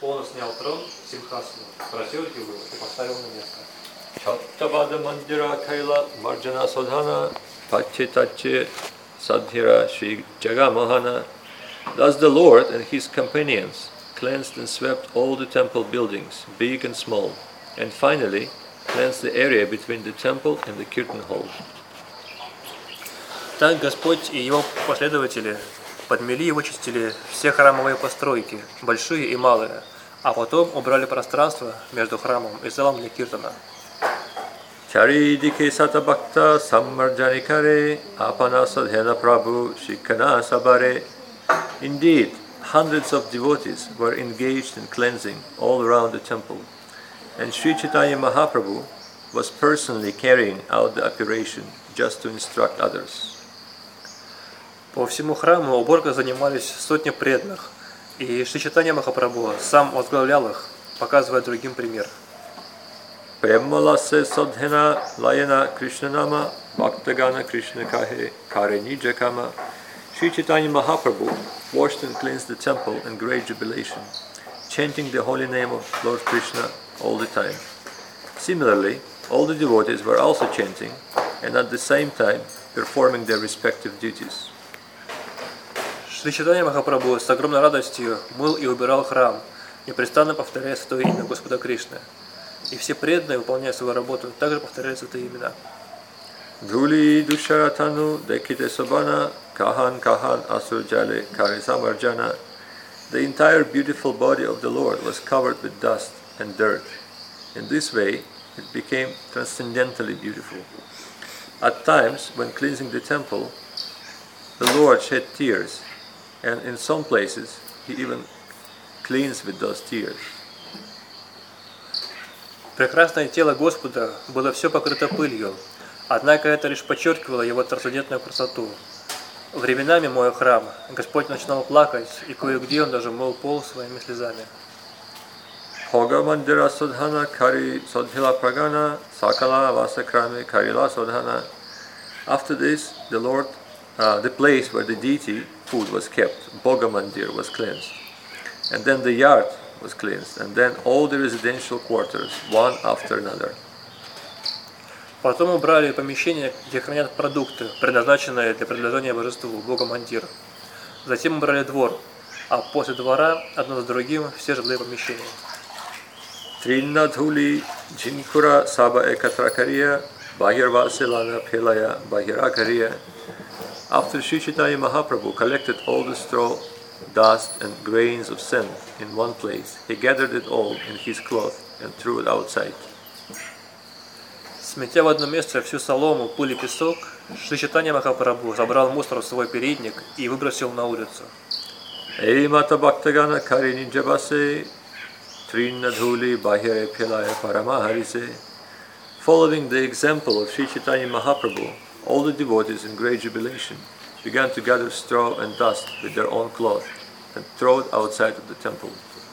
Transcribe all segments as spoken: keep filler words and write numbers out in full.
Он снял трон Симхасана, протер его и поставил на место. Chattabada Mandira Kaila Marjana Sodhana Pache Tache Sadhira Shri Jagamohana. Thus the Lord and his companions cleansed and swept all the temple buildings, big and small, and finally cleansed the area between the temple and the curtain hall. Так Господь и его последователи подмели и вычистили все храмовые постройки, большие и малые, а потом убрали пространство между храмом и залом для киртана. Charidike Satabhakta Sammarjanikare Apana Sadhena Prabhu Shikana Sabare. Indeed, hundreds of devotees were engaged in cleansing all around the temple, and Sri Chaitanya Mahaprabhu was personally carrying out the operation just to instruct others. По всему храму уборкой занимались сотни преданных, и Шри Чайтанья Махапрабху сам возглавлял их, показывая другим пример. Premalasse Sadhena Layana Krishnanama Bhaktagana Krishna Kahe Kareni Jakama. Sri Chaitanya Mahaprabhu washed and cleansed the temple in great jubilation, chanting the holy name of Lord Krishna all the time. Similarly, all the devotees were also chanting and at the same time performing their respective duties. Шри Чайтанья Махапрабху с огромной радостью мыл и убирал храм, непрестанно повторяя святое имя Господа Кришны. И все преданные, выполняя свою работу, также повторяют святые имена. Dhuli Dusharatanu Dekite Sobana Kahan Kahan Asurjale Karisamarjana. The entire beautiful body of the Lord was covered with dust and dirt. In this way, it became transcendently beautiful. At times, when cleansing the temple, the Lord shed tears, and in some places, he even cleansed with those tears. Прекрасное тело Господа было все покрыто пылью, однако это лишь подчеркивало его трансцендентную красоту. Временами, моя храм, Господь начинал плакать, и кое-где он даже мыл пол своими слезами. Hoga Mandira Sodhana Kari Sodhila Pragana Sakala Vasakrame Karila Sodhana. After this, the Lord, uh, the place where the deity food was kept, Bhoga Mandir, was cleansed. And then the yard was cleansed, and then all the residential quarters, one after another. Потом убрали помещения, где хранят продукты, предназначенные для предложения божеству Бога Мандир. Затем убрали двор, а после двора одно за другим все жилые помещения. Trinadhuli Jinkura Saba Ekatrakariya Bahirvasilana Pilaya Bahirakariya. After Sri Chaitanya Mahaprabhu collected all the straw, dust and grains of sand in one place, he gathered it all in his cloth and threw it outside. Сметя в одно место всю солому, пыль и песок, Шри Чайтанья Махапрабху забрал мусор в свой передник и выбросил на улицу. Эй Мата Бхактагана Карини Джабасе Trinadhuli Bahire Pilaya Paramaharise. Following the example of Sri Chaitanya Mahaprabhu, all the devotees in great jubilation began to gather straw and dust with their own cloth and throw it outside of the temple.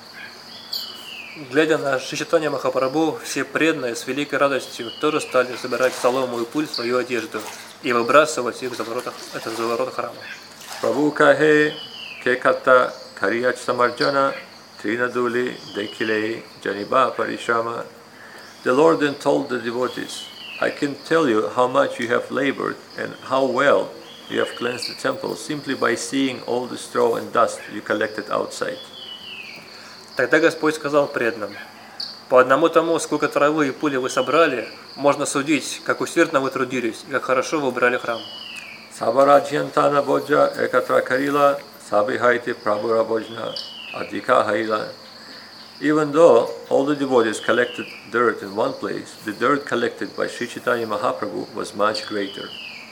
Глядя на Шри Чайтанья Махапрабху, все преданные с великой радостью тоже стали собирать солому и пыль в свою одежду и выбрасывать их за ворота, это за ворота храма. Prabhu kahe kekata kariyach samarjana trinaduli dekile janiba parishrama. The Lord then told the devotees, I can tell you how much you have labored and how well you have cleansed the temple simply by seeing all the straw and dust you collected outside. Тогда Господь сказал преданным: по одному тому, сколько травы и пыли вы собрали, можно судить, как усердно вы трудились и как хорошо вы убрали храм. Sabarajyantana bodja ekatra karila sabihaiti prabhura bojna adhika haila. Even though all the devotees collected dirt in one place, the dirt collected by Sri Chaitanya Mahaprabhu was much greater.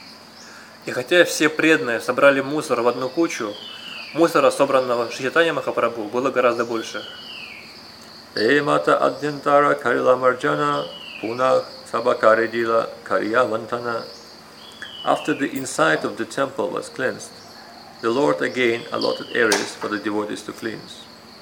И хотя все преданные собрали мусор в одну кучу, мусора, собранного Шри Чайтанья Махапрабху, было гораздо больше. Emata adyantara karila marjana punah sabakaridila kariyavantana. After the inside of the temple was cleansed, the Lord again allotted areas for the devotees to cleanse.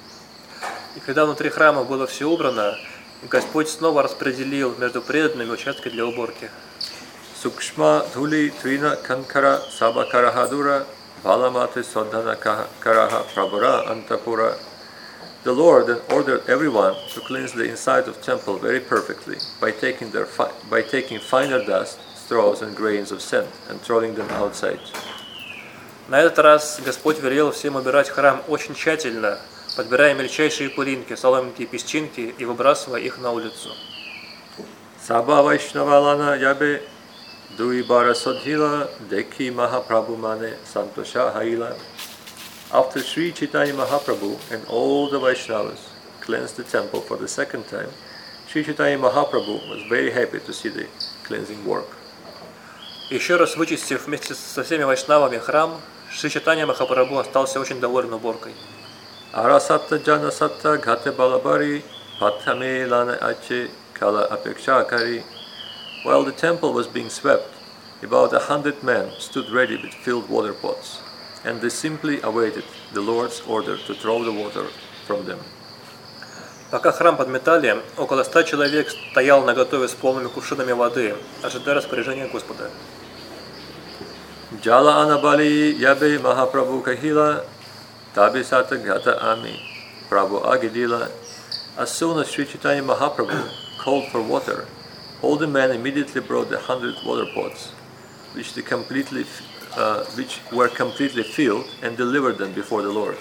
И когда внутри храма было все убрано, Господь снова распределил между преданными участки для уборки. Sukshma dhuli trina kankara sabakarahadura balamate sodhana karaha prabhura antapura. The Lord then ordered everyone to cleanse the inside of temple very perfectly by taking their fi- by taking finer dust, straws, and grains of sand and throwing them outside. На этот раз Господь велел всем убирать храм очень тщательно, подбирая мельчайшие пылинки, соломинки и песчинки и выбрасывая их на улицу. Sabha Vaishnavalana yabe dui bara sodhila deki Mahaprabhu mane santosha haila. After Sri Chaitanya Mahaprabhu and all the Vaishnavas cleansed the temple for the second time, Sri Chaitanya Mahaprabhu was very happy to see the cleansing work. Еще раз вычистив вместе со всеми вайшнавами храм, Шри Чайтанья Махапрабху остался очень доволен уборкой. Arasatta janasatta ghate balabari pathame lana ache kala apekshakari. While the temple was being swept, about a hundred men stood ready with filled water pots, and they simply awaited the Lord's order to throw the water from them. Пока храм подметали, около ста человек стоял наготове с полными кувшинами воды, ожидая распоряжения Господа. Jala anabali yabe Mahaprabhu kahila tabisata gata ami Prabhu agidila. As soon as Sri Chaitanya Mahaprabhu called for water, all the men immediately brought the hundred water pots, which they completely, uh, which were completely filled, and delivered them before the Lord.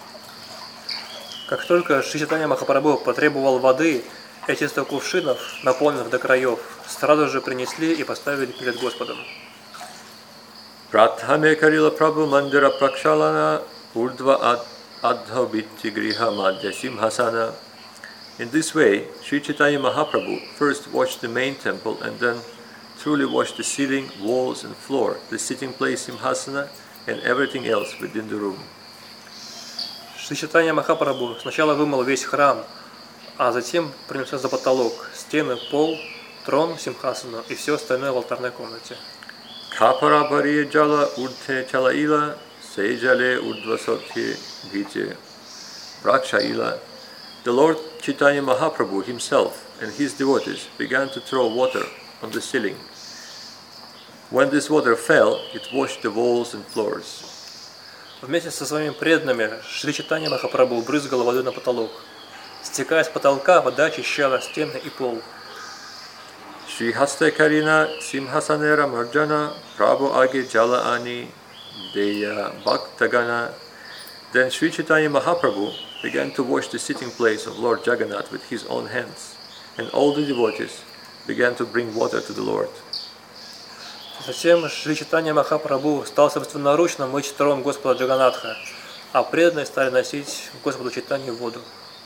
Как только Шри Чайтанья Махапрабху потребовал воды, эти сто кувшинов, наполненных до краев, сразу же принесли и поставили перед Господом. Prathame karila Prabhu mandira prakshalana urdva adho bitti griha madhya simhasana. In this way, Sri Chaitanya Mahaprabhu first washed the main temple and then truly washed the ceiling, walls and floor, the sitting place simhasana, and everything else within the room. Шри Чайтанья Махапрабху сначала вымыл весь храм, а затем принялся за потолок, стены, пол, трон, симхасану и все остальное в алтарной комнате. Kapara bariye jala urte chalaila sejale urdvasotye gite prakshaila. The Lord Chaitanya Mahaprabhu himself and his devotees began to throw water on the ceiling. When this water fell, it washed the walls and floors. Вместе со своими преданными Шри Чайтанья Махапрабху брызгал водой на потолок. Стекая с потолка, вода очищала стены и пол. Shri Haste Karina Simhasanera Marjana Prabhu Age Jala Ani Deya Bhaktagana. Then Sri Chaitanya Mahaprabhu began to wash the sitting place of Lord Jagannath with his own hands, and all the devotees began to bring water to the Lord. Затем Шри Чайтанья Махапрабху стал собственноручно мыть трон Господа Джаганатха, а преданные стали носить Господу Чайтанью воду.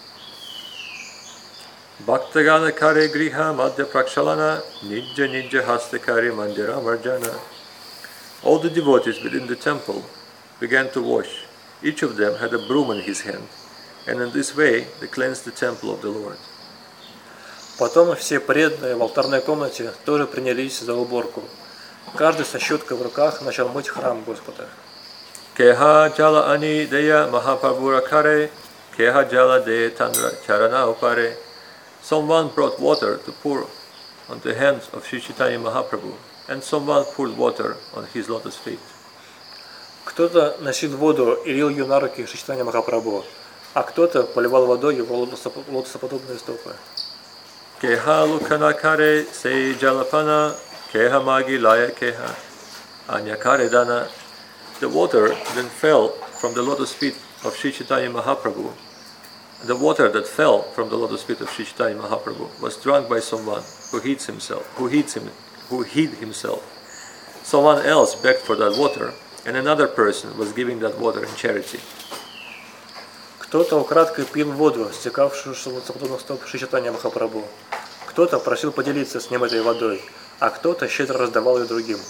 Bhaktagana kare griha madhya prakshalana nijja nijja haste kare mandira marjana. All the devotees within the temple began to wash. Each of them had a broom in his hand, and in this way they cleansed the temple of the Lord. Потом все преданные в алтарной комнате тоже принялись за уборку. Каждый со щеткой в руках начал мыть храм Господа. Keha jala ani deya Mahaprabhura kare, keha jala de tandra charana upare. Someone brought water to pour on the hands of Sri Chaitanya Mahaprabhu, and someone poured water on his lotus feet. Кто-то носил воду и лил ее на руки Шри Чайтанья Махапрабху, а кто-то поливал водой его лотосоподобные стопы. Keha lukana kare se jalapana, keha magi laya keha, anya kare dana. The water then fell from the lotus feet of Sri Chaitanya Mahaprabhu. The water that fell from the lotus feet of Sri Chaitanya Mahaprabhu was drunk by someone who hid himself, who hid him, who hid himself. Someone else begged for that water, and another person was giving that water in charity. Кто-то украдкой пил воду, стекавшую с лотосоподобных стоп Шри Чайтанья Махапрабху. Кто-то просил поделиться с ним этой водой, а кто-то щедро раздавал ее другим.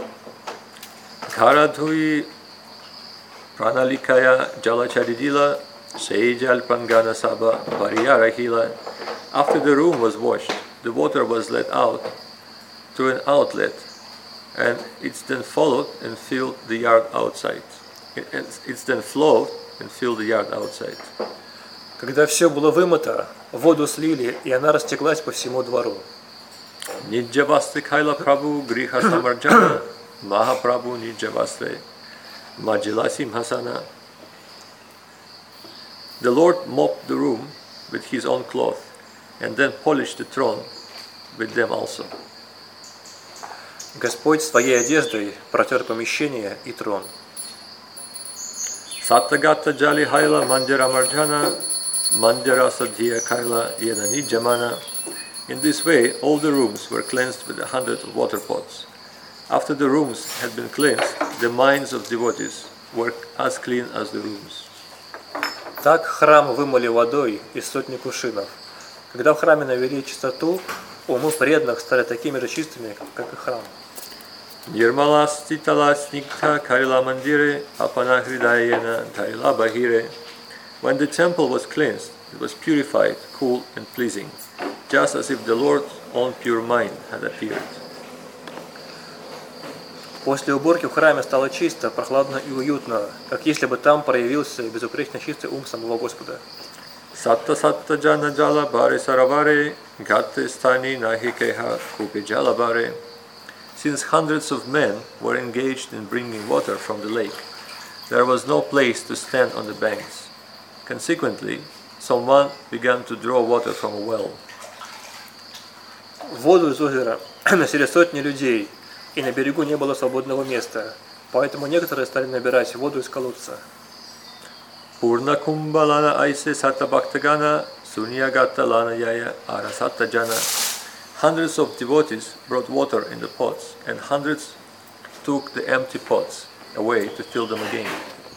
Karadhui pranalikaya jalacharidila sejal pangana sabha variyarahila. After the room was washed, the water was let out to an outlet, and it's then followed and filled the yard outside. It's then flowed and filled the yard outside. Когда все было вымыто, воду слили, и она растеклась по всему двору. Nijjavaste kaila prabhu griha samarjana Mahaprabhu nijjavaste majila simhasana. The Lord mopped the room with his own cloth, and then polished the throne with them also. Господь своей одеждой протер помещение и трон. Sattagata jali haila mandira marjana, mandira sadhya kaila yena nijamana. In this way, all the rooms were cleansed with a hundred water pots. After the rooms had been cleansed, the minds of devotees were as clean as the rooms. Так храм вымыли водой из сотни кувшинов. Когда в храме навели чистоту, умы преданных стали такими же чистыми, как и храм. Nirmala stitala snikta karila mandire apana hridayena dhaila bahire. When the temple was cleansed, it was purified, cool and pleasing, just as if the Lord's own pure mind had appeared. После уборки в храме стало чисто, прохладно и уютно, как если бы там проявился безупречно чистый ум самого Господа. Satta satta jana jala bare saravare gatte stani nahikeha kupe jala bare. Since hundreds of men were engaged in bringing water from the lake, there was no place to stand on the banks. Consequently, someone began to draw water from a well. Воду из озера носили сотни людей, и на берегу не было свободного места, поэтому некоторые стали набирать воду из колодца. Purna kumbhalana aise satta bhaktagana sunyagata lana yaya arasatta jana. Hundreds of devotees brought water in the pots, and hundreds took the empty pots away to fill them again.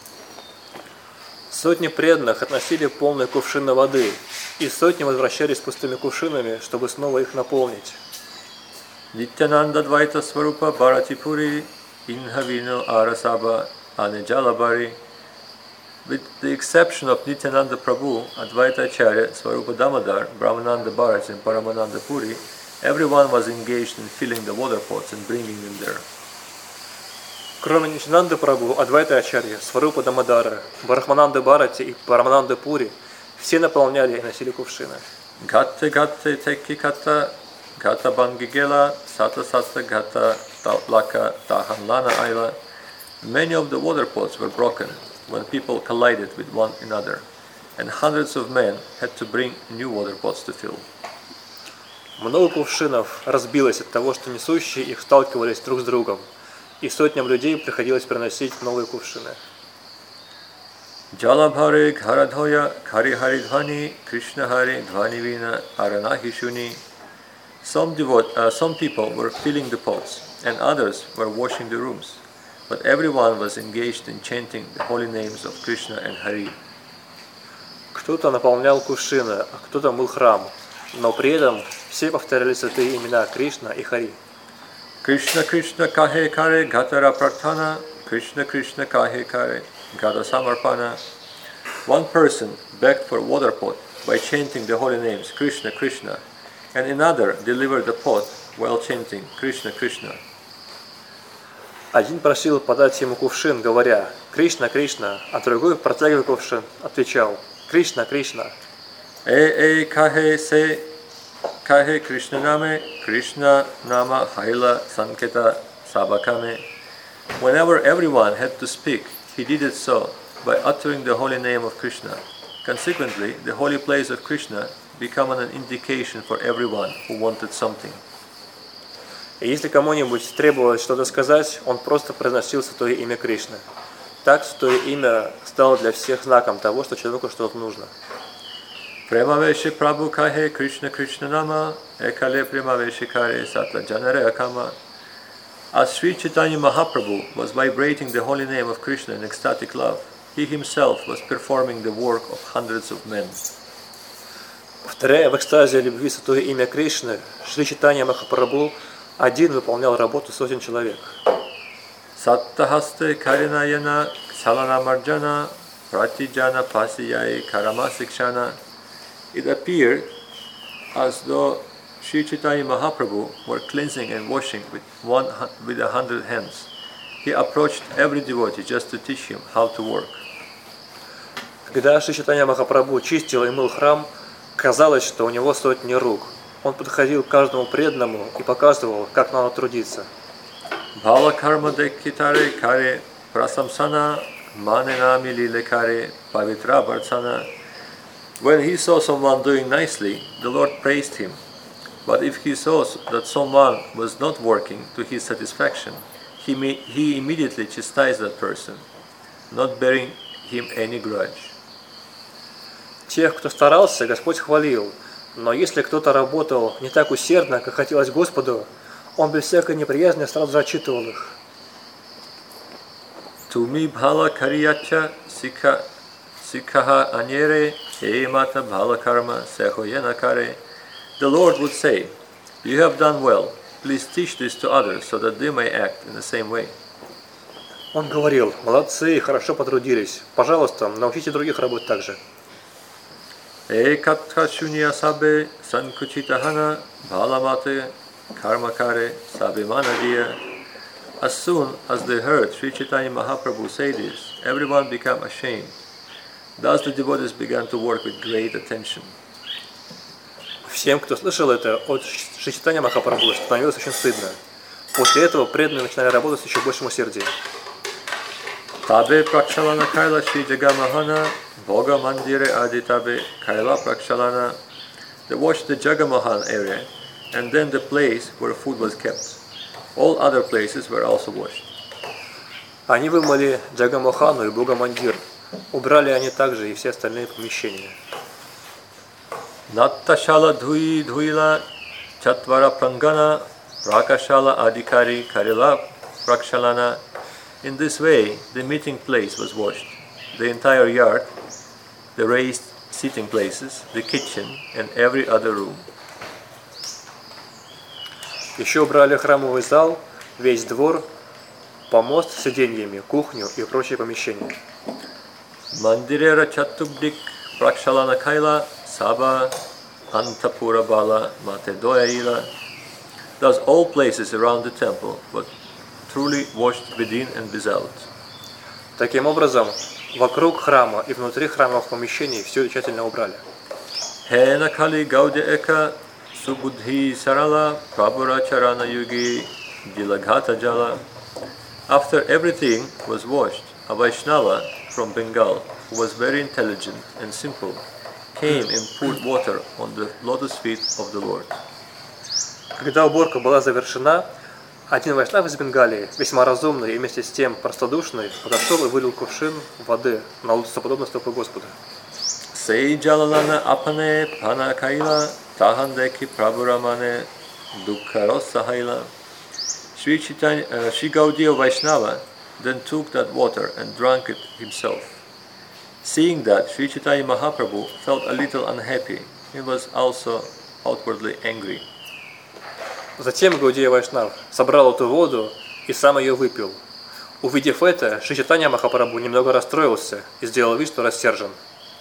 Сотни преданных относили полные кувшины воды, и сотни возвращались с пустыми кувшинами, чтобы снова их наполнить. Nityananda Dvaita Swarupa Bharatipuri Inhavino Arasaba Anejalabari. With the exception of Nityananda Prabhu, Advaita Acharya, Swarupa Damodar, Brahmananda Bharati and Paramananda Puri, everyone was engaged in filling the water pots and bringing them there. Кроме Нитянанды Прабху, Адвайта Ачарья, Сварупа Дамодара, Брахмананды Бхарати и Парамананды Пури, все наполняли и носили кувшины. Gatte gatte teki kata, gata bangigela, sata sata gata laka tahanlana aila. Many of the water pots were broken when people collided with one another, and hundreds of men had to bring new water pots to fill. Много кувшинов разбилось от того, что несущие их сталкивались друг с другом, и сотням людей приходилось приносить новые кувшины. Jalabhare gharadhoya karihari dhvani Krishna hari dhvani vina aranahishuni. Some devote, uh, some people were filling the pots, and others were washing the rooms, but everyone was engaged in chanting the holy names of Krishna and Hari. Кто-то наполнял кувшины, а кто-то мыл храм, но при этом все повторяли святые имена Кришна и Хари. Krishna Krishna kahe kare gatara prarthana, Krishna Krishna kahe kare gata samarpana. One person begged for water pot by chanting the holy names Krishna Krishna, and another delivered the pot while chanting Krishna Krishna. Один просил подать ему кувшин, говоря «Кришна, Кришна», а другой, протягивая кувшин, отвечал «Кришна, Кришна». E e kahe se kahe Krishna name, Krishna nama haila sanketa sabakame. Whenever everyone had to speak, he did it so by uttering the holy name of Krishna. Consequently, the holy place of Krishna became an indication for everyone who wanted something. И если кому-нибудь требовалось что-то сказать, он просто произносил святое имя Кришны. Так святое имя стало для всех знаком того, что человеку что-то нужно. Premaveshe Prabhu kahe Krishna Krishna nama, ekale premaveshe kare satla janare akama. As Sri Chaitanya Mahaprabhu was vibrating the holy name of Krishna in ecstatic love, he himself was performing the work of hundreds of men. Повторяя в экстазе любви святое имя Кришны, Шри Чайтанья Махапрабху один выполнял работу сотен человек. Sattahasте karinayana salana marjana pratijana pasiyai karamasikshana. It appeared as though Sri Chaitanya Mahaprabhu were cleansing and washing with one with a hundred hands. He approached every devotee just to teach him how to work. Когда Шри Чайтанья Махапрабху чистил и мыл храм, казалось, что у него сотни рук. Он подходил к каждому преданному и показывал, как надо трудиться. Bhala karma dekitare kare prasamsana manena milile kare pavitra bhartsana. When he saw someone doing nicely, the Lord praised him. But if he saw that someone was not working to his satisfaction, he, may, he immediately chastised that person, not bearing him any grudge. Тех, кто старался, Господь хвалил, но если кто-то работал не так усердно, как хотелось Господу, Он без всякой неприязни сразу же отчитывал их. Tumi bhala kariyacha sikhaha anyere emata bhala karma sehoyena kare. The Lord would say, "You have done well. Please teach this to others, so that they may act in the same way." Он говорил: молодцы, хорошо потрудились. Пожалуйста, научите других работать так же. Ekatra shunya sabe sankuchita hana bhalamate karmakare sabimanadia. As soon as they heard Sri Chaitanya Mahaprabhu say this, everyone became ashamed. Thus the devotees began to work with great attention. Всем, кто слышал это от Шри Чайтаньи Махапрабху, становилось очень стыдно. После этого преданные начинали работать с еще большим усердием. Tabe prakshalana kaila Shri Jagamahana Bhoga Mandire Aditabe Kaila Prakshalana. They washed the Jagamahan area and then the place where food was kept. All other places were also washed. Они вымыли Джагамохану и Бхогамандир. Убрали они также и все остальные помещения. Nattashala Dhui Dhuila Chatvara Prangana Prakashala Adhikari Karila Prakshalana. In this way, the meeting place was washed, the entire yard, the raised sitting places, the kitchen, and every other room. Еще убрали храмовый зал, весь двор, помост с сиденьями, кухню и прочие помещения. Mandirera Chatubdik Prakshalana Kaila Saba Antapura Bala Matedoyaila. Thus all places around the temple were truly washed within and without. Таким образом, вокруг храма и внутри храмовых помещений все тщательно убрали. Hena Kali Gaude Eka Subudhi Sarala Prabhura Charana Yugi Dilaghata Jala. After everything was washed, a Vaishnava from Bengal, who was very intelligent and simple, came and poured water on the lotus feet of the Lord. Когда уборка была завершена, один вайшнав из Бенгалии, весьма разумный и вместе с тем простодушный, подошел и вылил кувшин воды на лотосоподобные стопы Господа. Sei jalalana apane pana kaila tahandeki prabhuramane dukharosa haila. Sri Chaitanya, uh, Sri Gaudiya Vaishnava then took that water and drank it himself. Seeing that, Sri Chaitanya Mahaprabhu felt a little unhappy. He was also outwardly angry. Затем Гаудия Вайшнав собрал эту воду и сам ее выпил. Увидев это, Шри Чайтанья Махапрабху немного расстроился и сделал вид, что рассержен.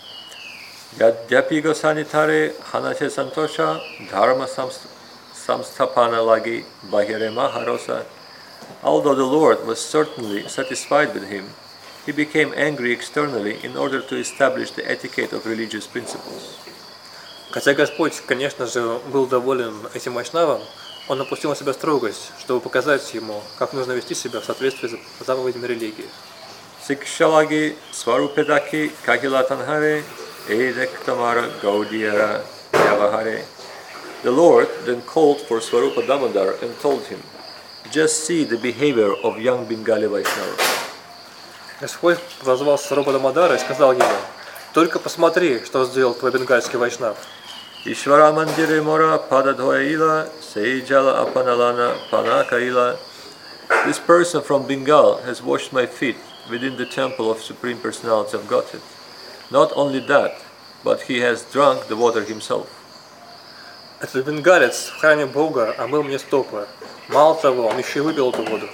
Yadyapi gosanitare hanache santosha dharma samsthapana lagi bahire maharosa. Although the Lord was certainly satisfied with him, he became angry externally in order to establish the etiquette of religious principles. Хотя Господь, конечно же, был доволен этим вайшнавом, он напустил на себя строгость, чтобы показать ему, как нужно вести себя в соответствии с заповедями религии. Sikshalagi swarupedaki kagilatanhare edektamara gaudiyara yavahare. The Lord then called for Swarupa Damodar and told him, "Just see the behavior of young Bengali Vaishnavas." Господь позвал Сварупа Дамодара и сказал ему: «Только посмотри, что сделал твой бенгальский вайшнав». Ishvara mandire mora padadhoyaila sejala apanalana panakaila. This person from Bengal has washed my feet within the temple of Supreme Personality of Godhead. Not only that, but he has drunk the water himself. Этот бенгалец в храме Бога омыл мне стопы. Мало того, он еще и выпил эту воду.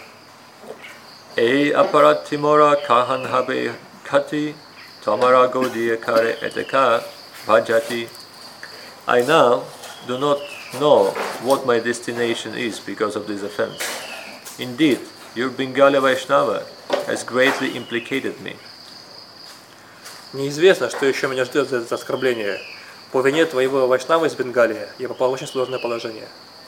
Ei aparat timora kahan habe kati tamara godiya kare eteka bhajati. I now do not know what my destination is because of this offense. Indeed, your Bengali Vaishnava has greatly implicated me. Неизвестно, что еще меня ждет за это оскорбление. По вине твоего вайшнава из Бенгалии я попал в очень сложное положение.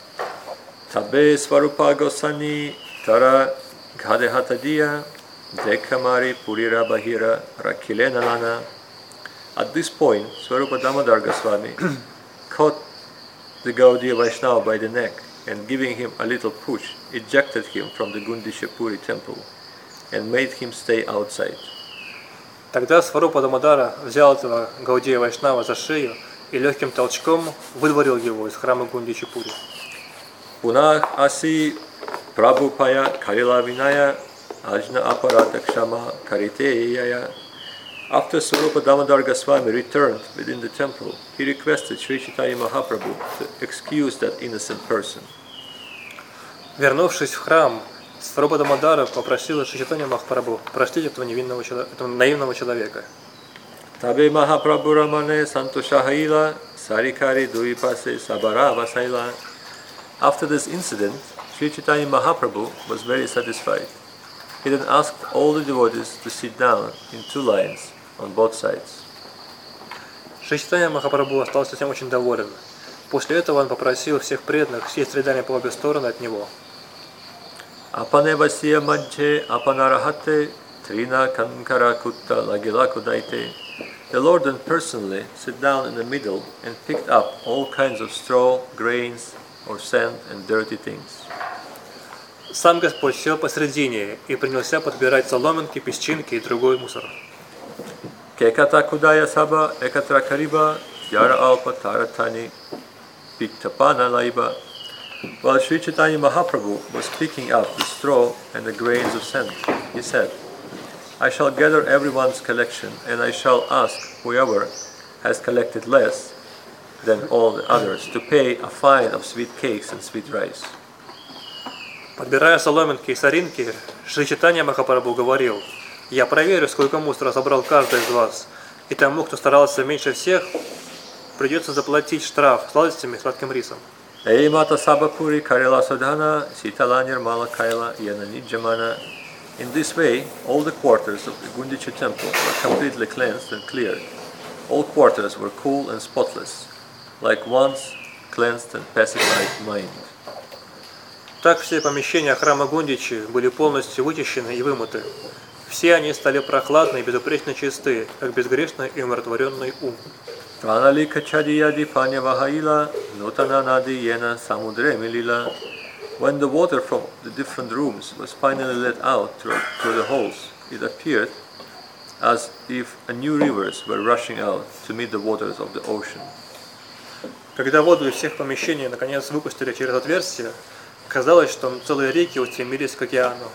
Tabe Swarupa Gosani Tara Gadehatadiya Dekamari Purira Bahira Rakilenalana. At this point, Swarupa Damodar Goswami caught the Gaudiya Vaishnava by the neck and, giving him a little push, ejected him from the Gundishapuri temple and made him stay outside. Тогда Сварупа Дамодара взял этого Гаудия Вайшнава за шею и легким толчком выдворил его из храма Гундичапури. Punah asi Prabhupaya Karila Vinaya Ajna Aparata Kshama Kariteyaya. After Swarupa Damodar Goswami returned within the temple, he requested Sri Chaitanya Mahaprabhu to excuse that innocent person. Вернувшись в храм, Сварупа Дамодара попросила Шри Чайтанья Махапрабху простить этого невинного человека, этого наивного человека. Tabe Mahaprabhu Ramane Santoshahaila Sarikari Duipase Sabara Vasaila. After this incident, Sri Chaitanya Mahaprabhu was very satisfied. He then asked all the devotees to sit down in two lines on both sides. Шри Чайтанья Махапрабху остался этим очень доволен. После этого он попросил всех преданных сесть рядами по обе стороны от него. Apanevasiya Madhye Apanarahate Trina Kankara Kutta Lagila Kudaite. The Lord then personally sat down in the middle and picked up all kinds of straw, grains, or sand and dirty things. Сам Господь сел посредине и принялся подбирать соломинки, песчинки и другой мусор. Kekata Kudaya Saba Ekatra Kariba Yara Alpa Taratani Piktapana Laiba. While Sri Chaitanya Mahaprabhu was picking up the straw and the grains of sand, he said, I shall gather everyone's collection and I shall ask whoever has collected less than all the others to pay a fine of sweet cakes and sweet rice. Подбирая соломинки и соринки, Шри Чайтанья Махапрабху говорил, я проверю, сколько мусора собрал каждый из вас, и тому, кто старался меньше всех, придется заплатить штраф сладостями и сладким рисом. Ей Mata Sabapuri Karila Sadhana Sitala Nirmala Kaila Yana Nijamana. In this way, all the quarters of the Gundicha temple were completely cleansed and cleared. All quarters were cool and spotless, like one's cleansed and pacified mind. Так все помещения храма Гундичи были полностью вычищены и вымыты. Все они стали прохладны и безупречно чисты, как безгрешный и умиротворенный ум. Pranalika Chadiyadi Panyavahaila Nutana Nadi Yena Samudre Milila. When the water from the different rooms was finally let out through, through the holes, it appeared as if a new rivers were rushing out to meet the waters of the ocean. Когда воду из всех помещений наконец выпустили через отверстие, казалось, что целые реки устремились к океану.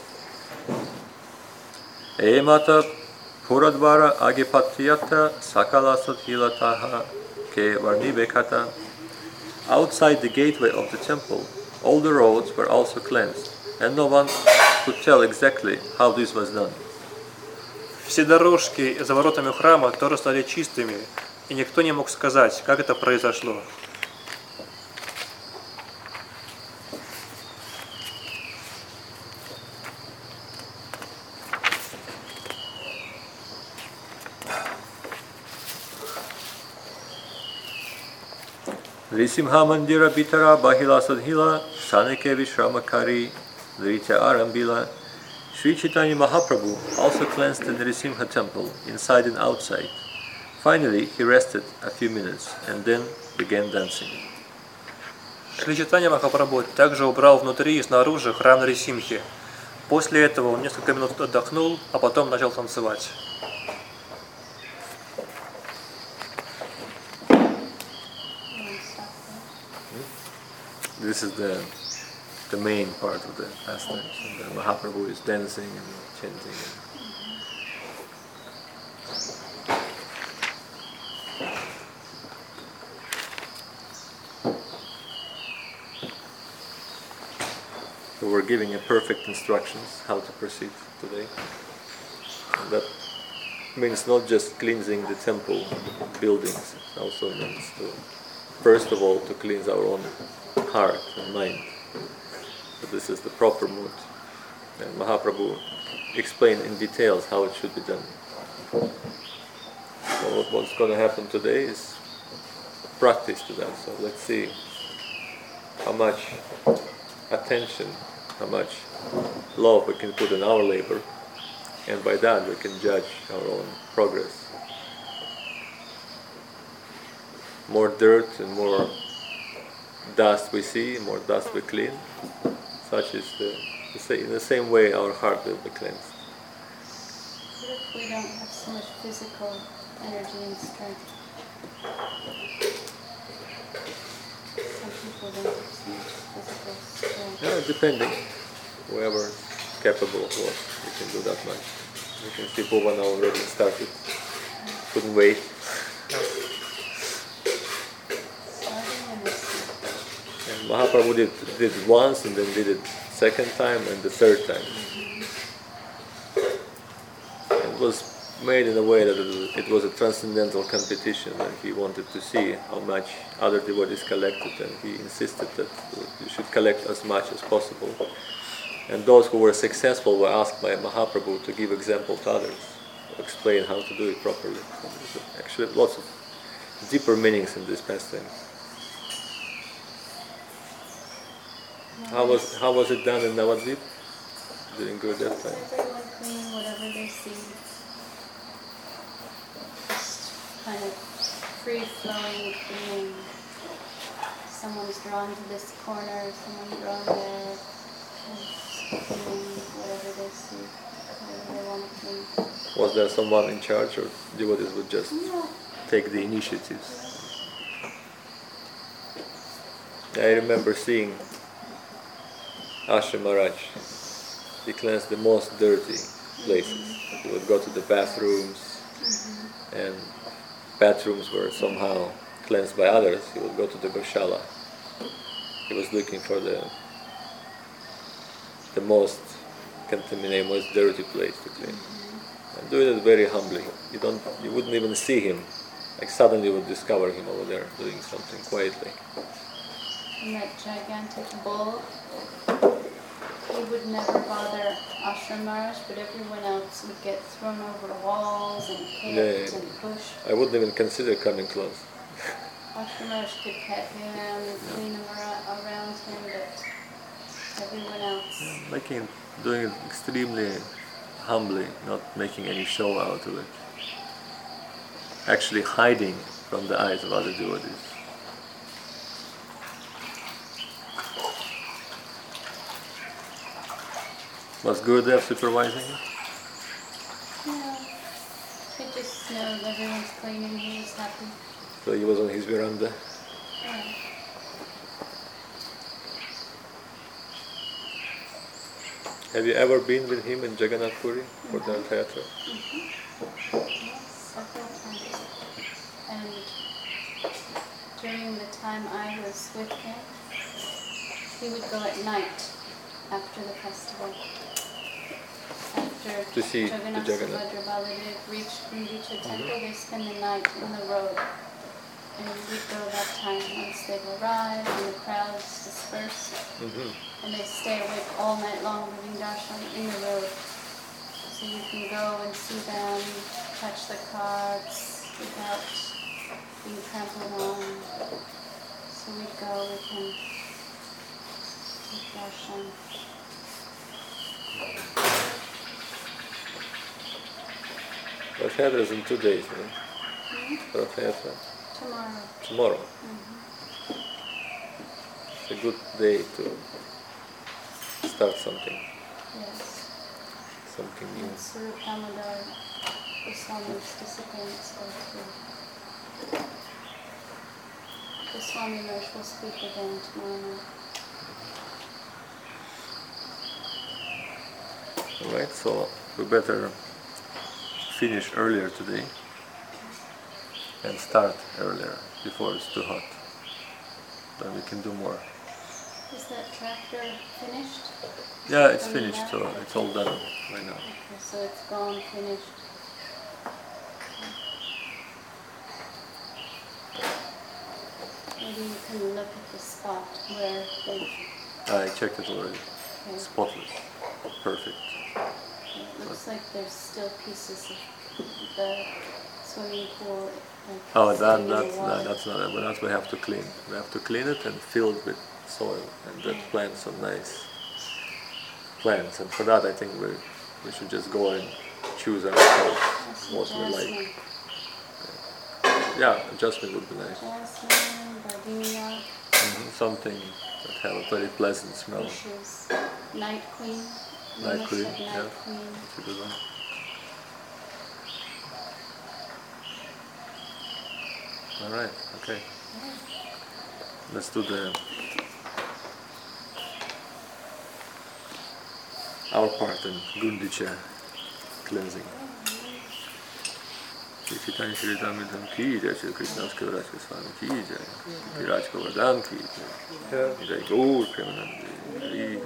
Emata Puradvara Agipatyata Sakalasat Hilataha Ke Varnibekata. Outside the gateway of the temple, all the roads were also cleansed, and no one could tell exactly how this was done. Все дорожки за воротами храма тоже стали чистыми, и никто не мог сказать, как это произошло. Risimha Mandira Bitara Bahila Sadhila Sanike Vishramakari Dritya Arambila. Sri Chaitanya Mahaprabhu also cleansed the Nrisimha temple inside and outside. Finally, he rested a few minutes and then began dancing. Шри Чайтанья Махапрабху также убрал внутри и снаружи храм Нрисимхи. После этого он несколько минут отдохнул, а потом начал танцевать. This is the the main part of the pastimes. And the Mahaprabhu is dancing and chanting. So we're giving a perfect instructions how to proceed today. And that means not just cleansing the temple buildings, it also means to, first of all, to cleanse our own heart and mind. So this is the proper mood. And Mahaprabhu explained in details how it should be done. So what's going to happen today is practice to that. So let's see how much attention, how much love we can put in our labor, and by that we can judge our own progress. more dirt and more dust we see, more dust we clean. Such is the, the sa- in the same way our heart will be cleansed. What if we don't have so much physical energy and strength? Some people don't have so much physical strength. Yeah, depending. Whoever is capable of what, we can do that much. You can see Bhuvan already started. Couldn't wait. Starting in this. And Mahaprabhu did, did it once and then did it second time and the third time. It was made in a way that it was, it was a transcendental competition, and he wanted to see how much other devotees collected, and he insisted that you should collect as much as possible. And those who were successful were asked by Mahaprabhu to give example to others, to explain how to do it properly. So there's actually lots of deeper meanings in this pastime. How was how was it done in Navadvip during Gurudev time? Everyone clean whatever they see. Just kind of free-flowing cleaning. Someone's drawn to this corner, someone's drawn there. Cleaning whatever they see, whatever they want to clean. Was there someone in charge, or devotees would just No. take the initiatives? I remember seeing Ashram Maharaj. He cleansed the most dirty places. He would go to the bathrooms, Mm-hmm. and bathrooms were somehow cleansed by others. He would go to the Goshala. He was looking for the the most contaminated, most dirty place to clean. And doing it very humbly. You don't, you wouldn't even see him. Like suddenly you would discover him over there doing something quietly. And that gigantic bull, he would never bother Ashram Maharaj, but everyone else would get thrown over walls and kicked Yeah. and pushed. I wouldn't even consider coming close. Ashram Maharaj could pet him and clean him around, around him, but everyone else. Making, doing it extremely humbly, not making any show out of it. Actually hiding from the eyes of other devotees. Was Gurudev supervising it? No, he just knows everyone's cleaning, he was happy. So he was on his veranda. Yeah. Have you ever been with him in Jagannath Puri for the Rath-yatra? Yes, several times. And during the time I was with him, he would go at night after the festival. After To see the Jagannath Jagannath. Subhadra Baladev reached Gundicha temple, they spend the night in the road. And we'd go that time once they've arrived and the crowds dispersed. Mm-hmm. And they stay awake all night long giving darshan in the road. So you can go and see them, touch the carts without being trampled on. So we'd go with him, with darshan. Rath-yatra is in two days, right? Hmm? Rath-yatra. Tomorrow. Tomorrow. Mm-hmm. It's a good day to start something, Yes. something new. And Swarup Damodar, Goswami's disciplines go through. Goswami Maharaj will speak again tomorrow night. Alright, so we better finish earlier today and start earlier before it's too hot. Then we can do more. Is that tractor finished? Is Yeah, it it's coming finished, back? so it's all done right now. Okay, so it's gone, finished. Maybe you can look at the spot where they, I checked it already. okay, Spotless. Perfect. it looks like there's still pieces of the swimming pool. Like Oh, that, sitting in the that's, water. that, that's not it. But that we have to clean. We have to clean it and fill it with soil and then plant some nice plants. And for that, I think we we should just go and choose ourselves That's what we like. jasmine. yeah, jasmine would be nice. Jasmine, gardenia. Mm-hmm. Something that have a very pleasant smell. Bushes. Night Queen. Night Must Queen, have Night yeah. Queen. That's a good one. All right, okay. Let's do the our part in Gundicha cleansing. Shri Chaitanya Shri Damodar ki jai, Shri Krishna's Kaviraj Goswami ki jai, Shri Raj Govardhan ki jai, Jai Gaur Premanandi.